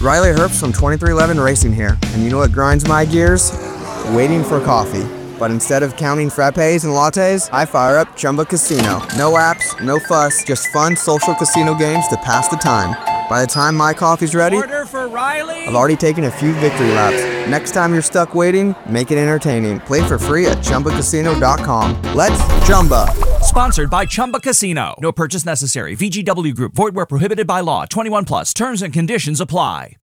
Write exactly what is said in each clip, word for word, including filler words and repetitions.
Riley Herbst from twenty-three eleven Racing here, and you know what grinds my gears? Waiting for coffee. But instead of counting frappes and lattes, I fire up Chumba Casino. No apps, no fuss, just fun social casino games to pass the time. By the time my coffee's ready, Order for Riley. I've already taken a few victory laps. Next time you're stuck waiting, make it entertaining. Play for free at Chumba Casino dot com. Let's Chumba. Sponsored by Chumba Casino. No purchase necessary. V G W Group. Void where prohibited by law. twenty-one plus. Terms and conditions apply.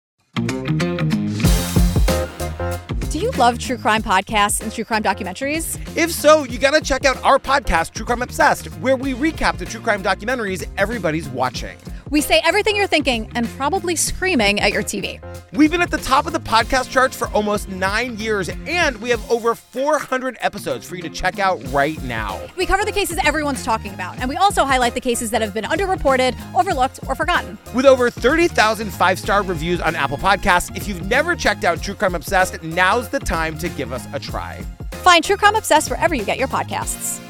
Do you love true crime podcasts and true crime documentaries? If so, you gotta check out our podcast, True Crime Obsessed, where we recap the true crime documentaries everybody's watching. We say everything you're thinking and probably screaming at your T V. We've been at the top of the podcast charts for almost nine years, and we have over four hundred episodes for you to check out right now. We cover the cases everyone's talking about, and we also highlight the cases that have been underreported, overlooked, or forgotten. With over thirty thousand five-star reviews on Apple Podcasts, if you've never checked out True Crime Obsessed, now's the time to give us a try. Find True Crime Obsessed wherever you get your podcasts.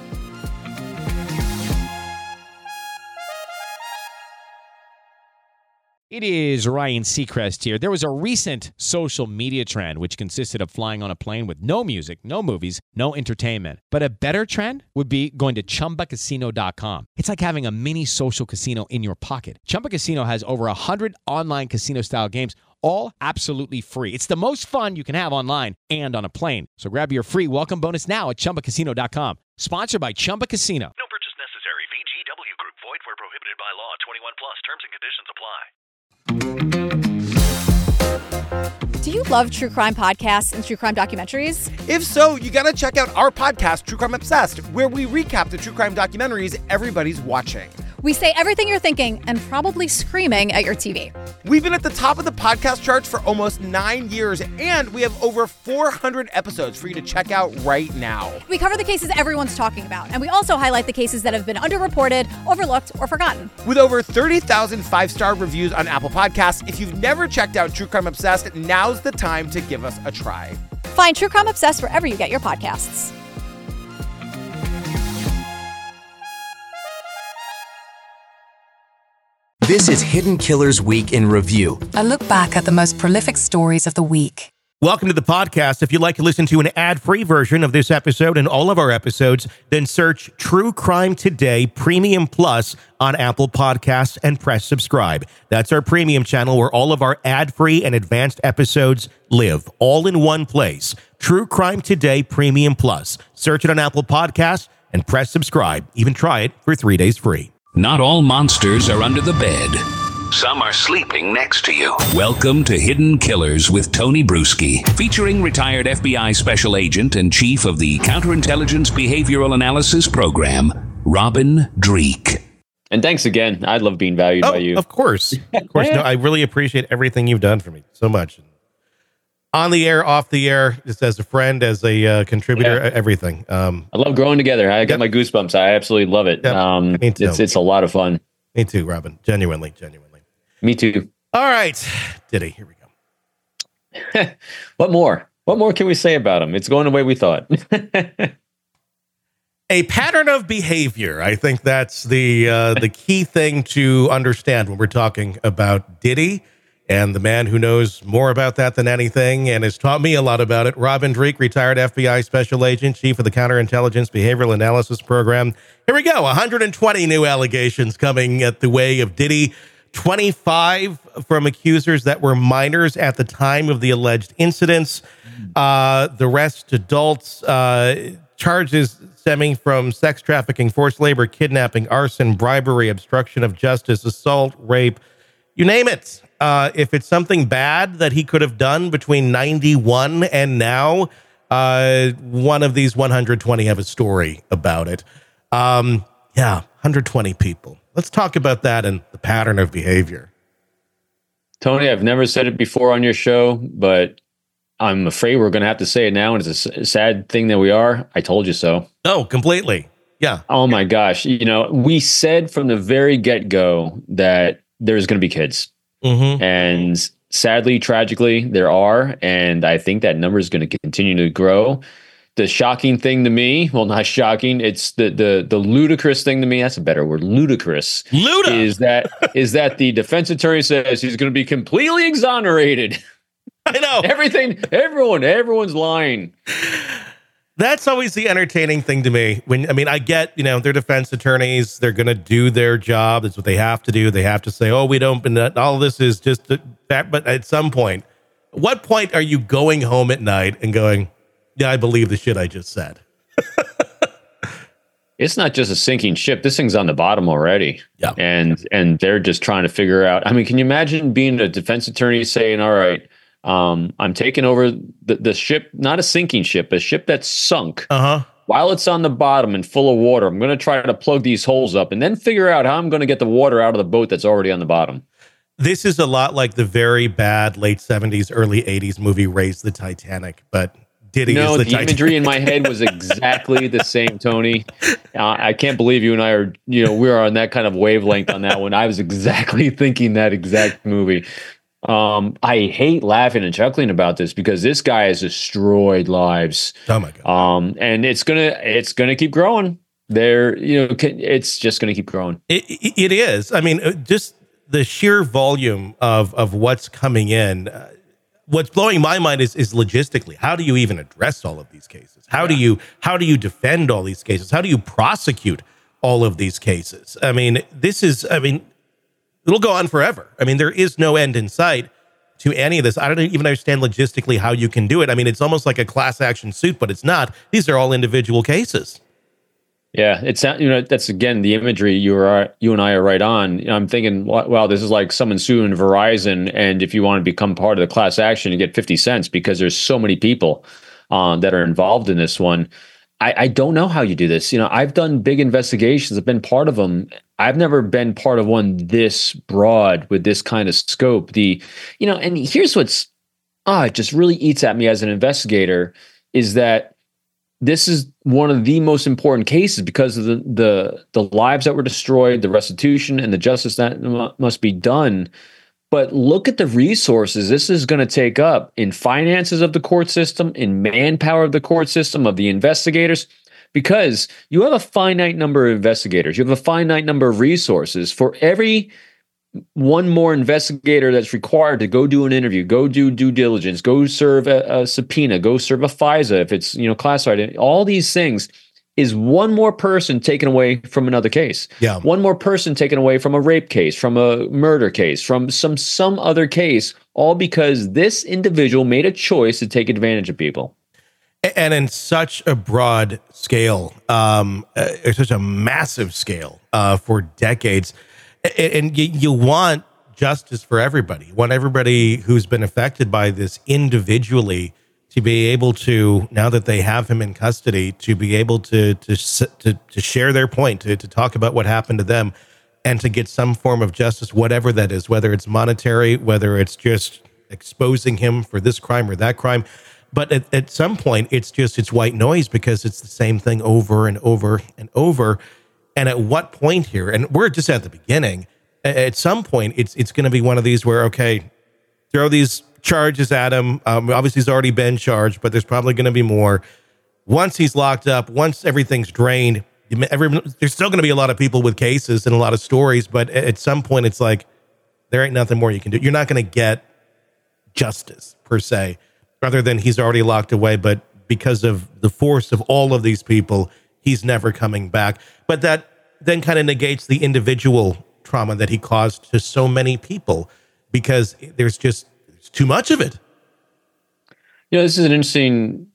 It is Ryan Seacrest here. There was a recent social media trend which consisted of flying on a plane with no music, no movies, no entertainment. But a better trend would be going to Chumba Casino dot com. It's like having a mini social casino in your pocket. Chumba Casino has over one hundred online casino-style games, all absolutely free. It's the most fun you can have online and on a plane. So grab your free welcome bonus now at Chumba Casino dot com. Sponsored by Chumba Casino. No purchase necessary. V G W Group. Void where prohibited by law. twenty-one plus. Terms and conditions apply. Do you love true crime podcasts and true crime documentaries? If so, you gotta check out our podcast, True Crime Obsessed, where we recap the true crime documentaries everybody's watching. We say everything you're thinking and probably screaming at your T V. We've been at the top of the podcast charts for almost nine years, and we have over four hundred episodes for you to check out right now. We cover the cases everyone's talking about, and we also highlight the cases that have been underreported, overlooked, or forgotten. With over thirty thousand five-star reviews on Apple Podcasts, if you've never checked out True Crime Obsessed, now's the time to give us a try. Find True Crime Obsessed wherever you get your podcasts. This is Hidden Killers Week in Review. A look back at the most prolific stories of the week. Welcome to the podcast. If you'd like to listen to an ad-free version of this episode and all of our episodes, then search True Crime Today Premium Plus on Apple Podcasts and press subscribe. That's our premium channel where all of our ad-free and advanced episodes live, all in one place. True Crime Today Premium Plus. Search it on Apple Podcasts and press subscribe. Even try it for three days free. Not all monsters are under the bed. Some are sleeping next to you. Welcome to Hidden Killers with Tony Bruschi, featuring retired F B I Special Agent and Chief of the Counterintelligence Behavioral Analysis Program, Robin Dreeke. And thanks again. I love being valued oh, by you. Of course. Of course. No, I really appreciate everything you've done for me so much. On the air, off the air, just as a friend, as a uh, contributor, yeah. everything. Um, I love growing together. I got yep. my goosebumps. I absolutely love it. Yep. Um, me too. It's, it's a lot of fun. Me too, Robin. Genuinely, genuinely. Me too. All right. Diddy, here we go. What more? What more can we say about him? It's going the way we thought. A pattern of behavior. I think that's the uh, the key thing to understand when we're talking about Diddy. And the man who knows more about that than anything and has taught me a lot about it, Robin Dreeke, retired F B I Special Agent, Chief of the Counterintelligence Behavioral Analysis Program. Here we go, one hundred twenty new allegations coming at the way of Diddy, twenty-five from accusers that were minors at the time of the alleged incidents. Uh, the rest adults, uh, charges stemming from sex trafficking, forced labor, kidnapping, arson, bribery, obstruction of justice, assault, rape, you name it. Uh, if it's something bad that he could have done between ninety-one and now, uh, one of these one hundred twenty have a story about it. Um, yeah, one hundred twenty people. Let's talk about that and the pattern of behavior. Tony, I've never said it before on your show, but I'm afraid we're going to have to say it now. And it's a sad thing that we are. I told you so. Oh, completely. Yeah. Oh, my gosh. You know, we said from the very get-go that there's going to be kids. Mm-hmm. And sadly, tragically, there are. And I think that number is going to continue to grow. the shocking thing to me, well, not shocking, it's the the the ludicrous thing to me. That's a better word. Ludicrous. Luda is that is that the defense attorney says he's going to be completely exonerated. I know everything. Everyone, everyone's lying. That's always the entertaining thing to me. When I mean, I get, you know, they're defense attorneys. They're going to do their job. That's what they have to do. They have to say, oh, we don't, and all this is just that. But at some point, what point are you going home at night and going, yeah, I believe the shit I just said? It's not just a sinking ship. This thing's on the bottom already. Yeah. And, and they're just trying to figure out. I mean, can you imagine being a defense attorney saying, all right, Um, I'm taking over the, the ship, not a sinking ship, a ship that's sunk. Uh-huh. While it's on the bottom and full of water, I'm going to try to plug these holes up and then figure out how I'm going to get the water out of the boat that's already on the bottom. This is a lot like the very bad late seventies, early eighties movie Raise the Titanic, but Diddy no, is the, the Titanic. imagery in my head was exactly the same, Tony. Uh, I can't believe you and I are, you know, we are on that kind of wavelength on that one. I was exactly thinking that exact movie. Um, I hate laughing and chuckling about this because this guy has destroyed lives. Oh my God. Um, and it's gonna, it's gonna keep growing. There, you know, it's just gonna keep growing. It, it, it is. I mean, just the sheer volume of of what's coming in. Uh, what's blowing my mind is is logistically. How do you even address all of these cases? How yeah. do you how do you defend all these cases? How do you prosecute all of these cases? I mean, this is. I mean. It'll go on forever. I mean, there is no end in sight to any of this. I don't even understand logistically how you can do it. I mean, it's almost like a class action suit, but it's not. These are all individual cases. Yeah, it's, you know, that's again the imagery you are you and I are right on. You know, I'm thinking, wow, this is like someone suing Verizon, and if you want to become part of the class action, you get fifty cents because there's so many people uh, that are involved in this one. I, I don't know how you do this. You know, I've done big investigations. I've been part of them. I've never been part of one this broad with this kind of scope. The, you know, and here's what's, ah, oh, it just really eats at me as an investigator is that this is one of the most important cases because of the the the lives that were destroyed, the restitution, and the justice that must be done. But look at the resources this is going to take up in finances of the court system, in manpower of the court system, of the investigators, because you have a finite number of investigators. You have a finite number of resources. For every one more investigator that's required to go do an interview, go do due diligence, go serve a, a subpoena, go serve a FISA if it's, you know, classified, all these things is one more person taken away from another case. Yeah. One more person taken away from a rape case, from a murder case, from some some other case, all because this individual made a choice to take advantage of people. And in such a broad scale, um, uh, such a massive scale uh, for decades. And you, you want justice for everybody. You want everybody who's been affected by this individually to be able to, now that they have him in custody, to be able to to to, to share their point, to, to talk about what happened to them, and to get some form of justice, whatever that is, whether it's monetary, whether it's just exposing him for this crime or that crime. But at, at some point, it's just, it's white noise because it's the same thing over and over and over. And at what point here, and we're just at the beginning, at some point, it's it's going to be one of these where, okay, throw these charges at him. Um, obviously, he's already been charged, but there's probably going to be more. Once he's locked up, once everything's drained, every, there's still going to be a lot of people with cases and a lot of stories, but at some point, it's like, there ain't nothing more you can do. You're not going to get justice, per se, other than he's already locked away, but because of the force of all of these people, he's never coming back. But that then kind of negates the individual trauma that he caused to so many people because there's just there's too much of it. You know, this is an interesting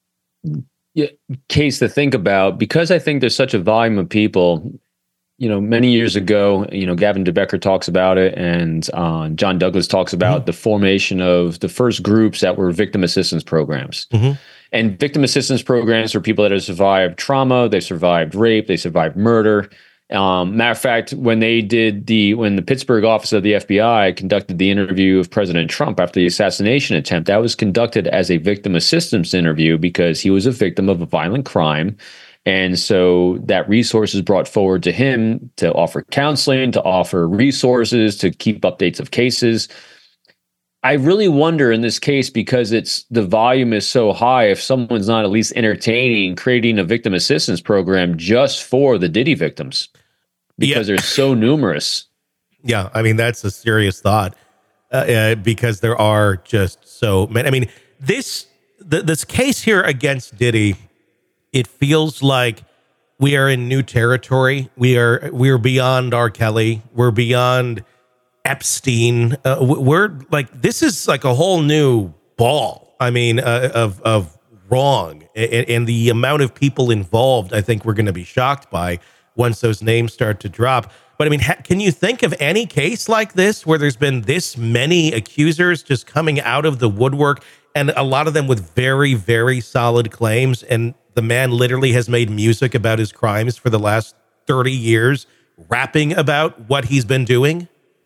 case to think about because I think there's such a volume of people. You know, many years ago, you know, Gavin DeBecker talks about it, and uh, John Douglas talks about mm-hmm. the formation of the first groups that were victim assistance programs. Mm-hmm. And victim assistance programs are people that have survived trauma, they survived rape, they survived murder. Um, matter of fact, when they did the, when the Pittsburgh office of the F B I conducted the interview of President Trump after the assassination attempt, that was conducted as a victim assistance interview because he was a victim of a violent crime. And so that resource is brought forward to him to offer counseling, to offer resources, to keep updates of cases. I really wonder in this case, because it's the volume is so high, if someone's not at least entertaining creating a victim assistance program just for the Diddy victims, because yeah. they're so numerous. Yeah, I mean, that's a serious thought uh, uh, because there are just so many. I mean, this th- this case here against Diddy, it feels like we are in new territory. We are we are beyond R. Kelly. We're beyond Epstein. Uh, we're like, this is like a whole new ball. I mean, uh, of of wrong, and, and the amount of people involved, I think we're going to be shocked by once those names start to drop. But I mean, ha- can you think of any case like this where there's been this many accusers just coming out of the woodwork, and a lot of them with very, very solid claims, and the man literally has made music about his crimes for the last thirty years, rapping about what he's been doing?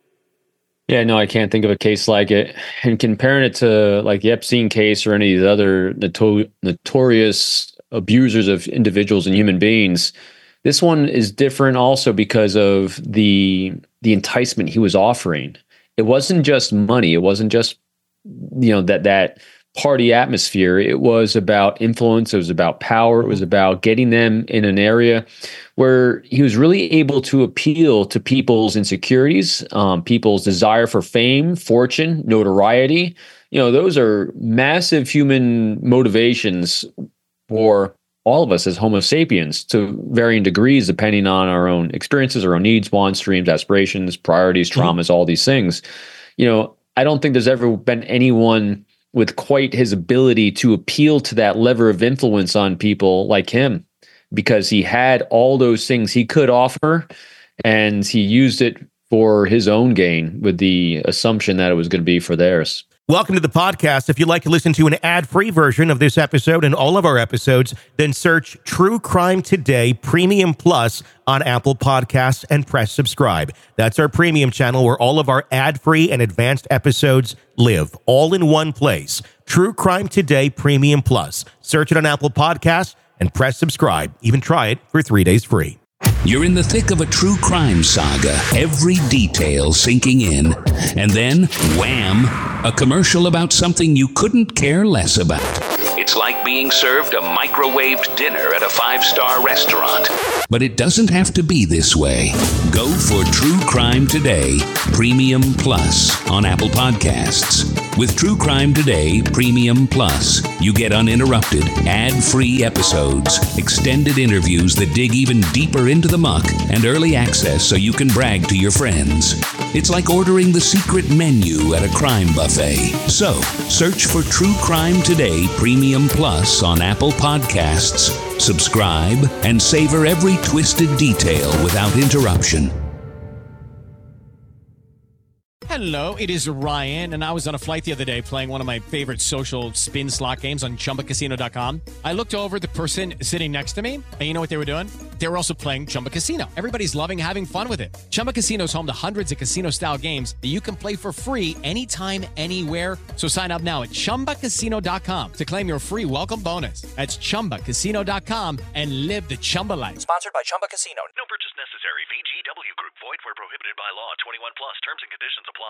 Yeah, no, I can't think of a case like it. And comparing it to like the Epstein case or any of the other noto- notorious abusers of individuals and human beings, this one is different also because of the the enticement he was offering. It wasn't just money. It wasn't just, you know, that that party atmosphere. It was about influence. It was about power. It was about getting them in an area where he was really able to appeal to people's insecurities, um, people's desire for fame, fortune, notoriety. You know, those are massive human motivations for all of us as Homo sapiens to varying degrees, depending on our own experiences, our own needs, wants, dreams, aspirations, priorities, traumas, all these things. You know, I don't think there's ever been anyone with quite his ability to appeal to that lever of influence on people like him, because he had all those things he could offer, and he used it for his own gain with the assumption that it was going to be for theirs. Welcome to the podcast. If you'd like to listen to an ad-free version of this episode and all of our episodes, then search True Crime Today Premium Plus on Apple Podcasts and press subscribe. That's our premium channel where all of our ad-free and advanced episodes live, all in one place. True Crime Today Premium Plus. Search it on Apple Podcasts and press subscribe. Even try it for three days free. You're in the thick of a true crime saga, every detail sinking in, and then, wham, a commercial about something you couldn't care less about. It's like being served a microwaved dinner at a five-star restaurant. But it doesn't have to be this way. Go for True Crime Today Premium Plus on Apple Podcasts. With True Crime Today Premium Plus, you get uninterrupted, ad-free episodes, extended interviews that dig even deeper into the muck, and early access so you can brag to your friends. It's like ordering the secret menu at a crime buffet. So, search for True Crime Today Premium Plus on Apple Podcasts, subscribe, and savor every twisted detail without interruption. Hello, it is Ryan, and I was on a flight the other day playing one of my favorite social spin slot games on Chumba Casino dot com. I looked over at the person sitting next to me, and you know what they were doing? They were also playing Chumba Casino. Everybody's loving having fun with it. Chumba Casino is home to hundreds of casino-style games that you can play for free anytime, anywhere. So sign up now at Chumba Casino dot com to claim your free welcome bonus. That's Chumba Casino dot com and live the Chumba life. Sponsored by Chumba Casino. No purchase necessary. V G W Group. Void where prohibited by law. twenty-one plus. Terms and conditions apply.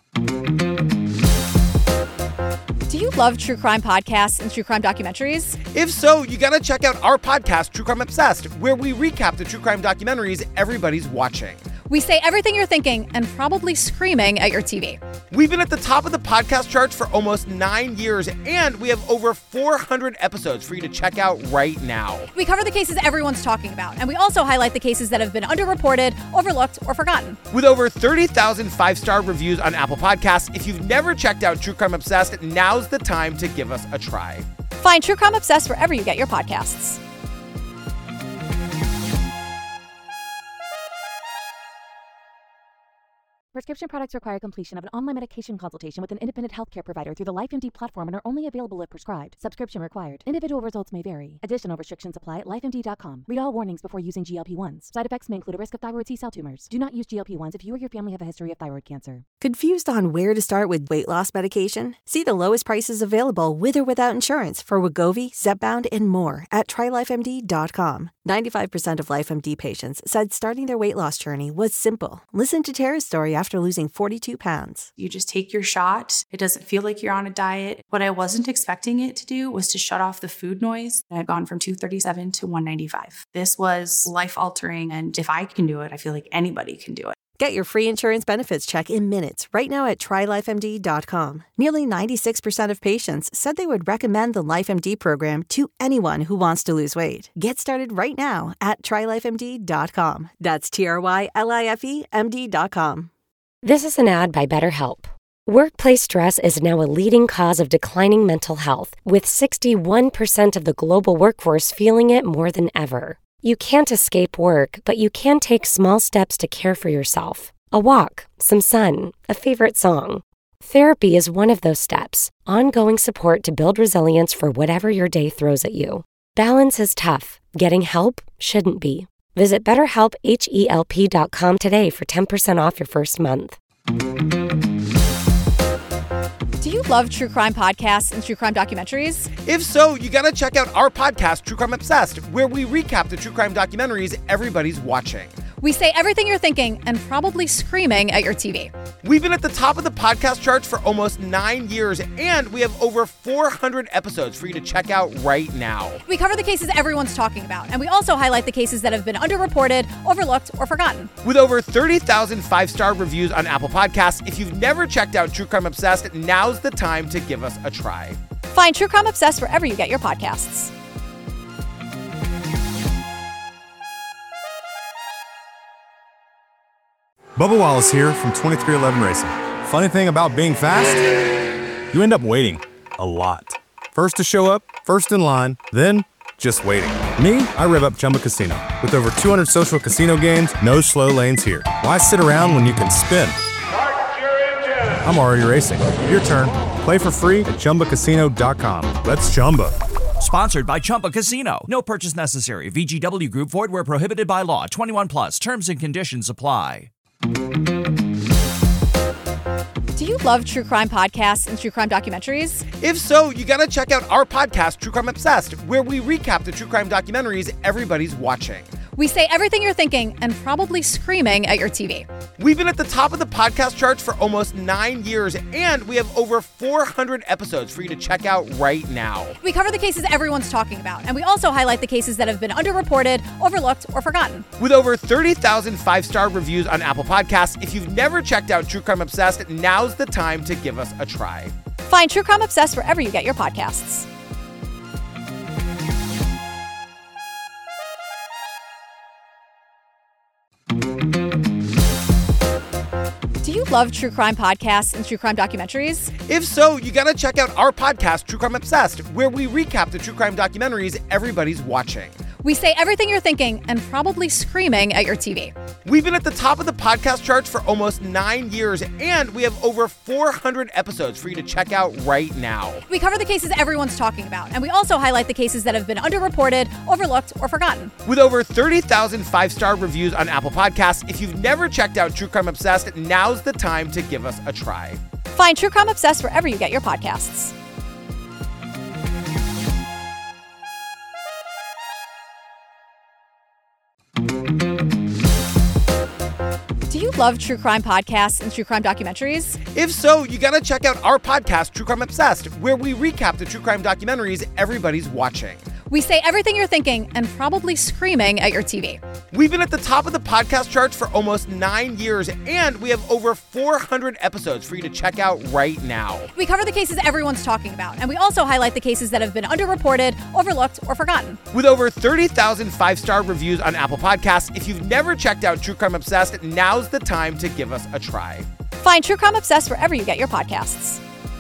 Do you love true crime podcasts and true crime documentaries? If so, you gotta check out our podcast, True Crime Obsessed, where we recap the true crime documentaries everybody's watching. We say everything you're thinking and probably screaming at your T V. We've been at the top of the podcast charts for almost nine years, and we have over four hundred episodes for you to check out right now. We cover the cases everyone's talking about, and we also highlight the cases that have been underreported, overlooked, or forgotten. With over thirty thousand five-star reviews on Apple Podcasts, if you've never checked out True Crime Obsessed, now's the time to give us a try. Find True Crime Obsessed wherever you get your podcasts. Prescription products require completion of an online medication consultation with an independent healthcare provider through the LifeMD platform and are only available if prescribed. Subscription required. Individual results may vary. Additional restrictions apply at life M D dot com. Read all warnings before using G L P one s. Side effects may include a risk of thyroid C-cell tumors. Do not use G L P one s if you or your family have a history of thyroid cancer. Confused on where to start with weight loss medication? See the lowest prices available with or without insurance for Wegovy, Zepbound, and more at try life M D dot com. ninety-five percent of LifeMD patients said starting their weight loss journey was simple. Listen to Tara's story after losing forty-two pounds. You just take your shot. It doesn't feel like you're on a diet. What I wasn't expecting it to do was to shut off the food noise. I'd gone from two thirty-seven to one ninety-five. This was life-altering, and if I can do it, I feel like anybody can do it. Get your free insurance benefits check in minutes right now at try life M D dot com. Nearly ninety-six percent of patients said they would recommend the LifeMD program to anyone who wants to lose weight. Get started right now at try life M D dot com. That's T R Y L I F E M D dot com. This is an ad by BetterHelp. Workplace stress is now a leading cause of declining mental health, with sixty-one percent of the global workforce feeling it more than ever. You can't escape work, but you can take small steps to care for yourself. A walk, some sun, a favorite song. Therapy is one of those steps. Ongoing support to build resilience for whatever your day throws at you. Balance is tough. Getting help shouldn't be. Visit better help H E L P dot com today for ten percent off your first month. Do you love true crime podcasts and true crime documentaries? If so, you gotta check out our podcast, True Crime Obsessed, where we recap the true crime documentaries everybody's watching. We say everything you're thinking and probably screaming at your T V. We've been at the top of the podcast charts for almost nine years, and we have over four hundred episodes for you to check out right now. We cover the cases everyone's talking about, and we also highlight the cases that have been underreported, overlooked, or forgotten. With over thirty thousand five-star reviews on Apple Podcasts, if you've never checked out True Crime Obsessed, now's the time to give us a try. Find True Crime Obsessed wherever you get your podcasts. Bubba Wallace here from twenty-three eleven Racing. Funny thing about being fast, you end up waiting a lot. First to show up, first in line, then just waiting. Me, I rev up Chumba Casino. With over two hundred social casino games, no slow lanes here. Why sit around when you can spin? I'm already racing. Your turn. Play for free at chumba casino dot com. Let's Chumba. Sponsored by Chumba Casino. No purchase necessary. V G W Group. Void where prohibited by law. twenty-one plus. Terms and conditions apply. Do you love true crime podcasts and true crime documentaries? If so, you gotta check out our podcast, True Crime Obsessed, where we recap the true crime documentaries everybody's watching. We say everything you're thinking and probably screaming at your T V. We've been at the top of the podcast charts for almost nine years, and we have over four hundred episodes for you to check out right now. We cover the cases everyone's talking about, and we also highlight the cases that have been underreported, overlooked, or forgotten. With over thirty thousand five-star reviews on Apple Podcasts, if you've never checked out True Crime Obsessed, now's the time to give us a try. Find True Crime Obsessed wherever you get your podcasts. Do you love true crime podcasts and true crime documentaries? If so, you gotta check out our podcast, True Crime Obsessed, where we recap the true crime documentaries everybody's watching. We say everything you're thinking and probably screaming at your T V. We've been at the top of the podcast charts for almost nine years, and we have over four hundred episodes for you to check out right now. We cover the cases everyone's talking about, and we also highlight the cases that have been underreported, overlooked, or forgotten. With over thirty thousand five-star reviews on Apple Podcasts, if you've never checked out True Crime Obsessed, now's the time to give us a try. Find True Crime Obsessed wherever you get your podcasts. Do you love true crime podcasts and true crime documentaries? If so, you gotta check out our podcast, True Crime Obsessed, where we recap the true crime documentaries everybody's watching. We say everything you're thinking and probably screaming at your T V. We've been at the top of the podcast charts for almost nine years, and we have over four hundred episodes for you to check out right now. We cover the cases everyone's talking about, and we also highlight the cases that have been underreported, overlooked, or forgotten. With over thirty thousand five-star reviews on Apple Podcasts, if you've never checked out True Crime Obsessed, now's the time to give us a try. Find True Crime Obsessed wherever you get your podcasts.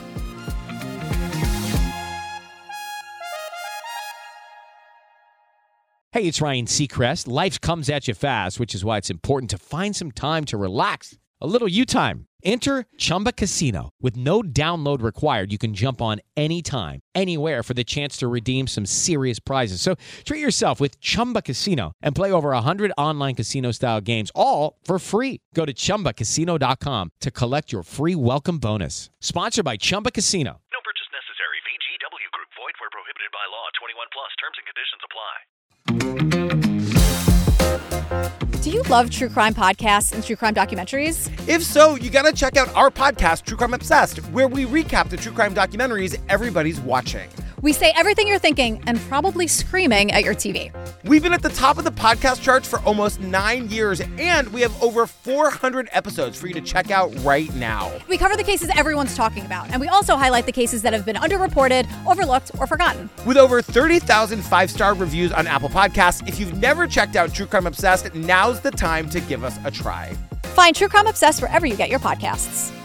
Hey, it's Ryan Seacrest. Life comes at you fast, which is why it's important to find some time to relax. A little you time. Enter Chumba Casino. With no download required, you can jump on anytime, anywhere for the chance to redeem some serious prizes. So treat yourself with Chumba Casino and play over one hundred online casino-style games, all for free. Go to chumba casino dot com to collect your free welcome bonus. Sponsored by Chumba Casino. No purchase necessary. V G W Group. Void where prohibited by law. twenty-one plus. Terms and conditions apply. Do you you love true crime podcasts and true crime documentaries? If so, you gotta check out our podcast, True Crime Obsessed, where we recap the true crime documentaries everybody's watching. We say everything you're thinking and probably screaming at your T V. We've been at the top of the podcast charts for almost nine years, and we have over four hundred episodes for you to check out right now. We cover the cases everyone's talking about, and we also highlight the cases that have been underreported, overlooked, or forgotten. With over thirty thousand five-star reviews on Apple Podcasts, if you've never checked out True Crime Obsessed, now's the time to give us a try. Find True Crime Obsessed wherever you get your podcasts.